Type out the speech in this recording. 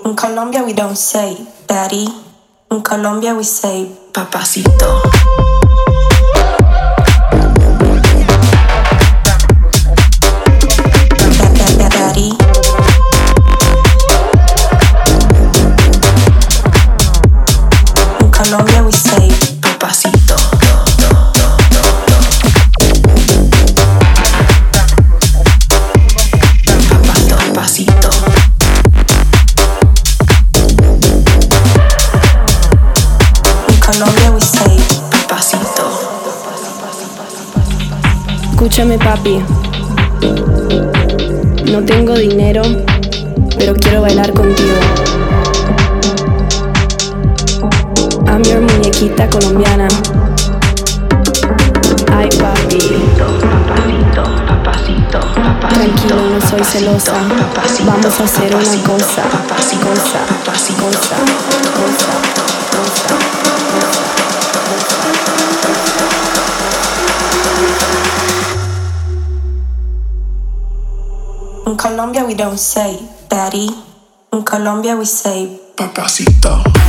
In Colombia we don't say daddy. In Colombia we say papacito. Daddy. In Colombia we say papacito. Papacito. Colombia we say papacito. Escúchame, papi. No tengo dinero, pero quiero bailar contigo. I'm your muñequita colombiana. Ay, papi. Papacito, papacito, papacito. Tranquilo, no soy celosa. Vamos a hacer una cosa. In Colombia we don't say daddy. In Colombia we say papacito.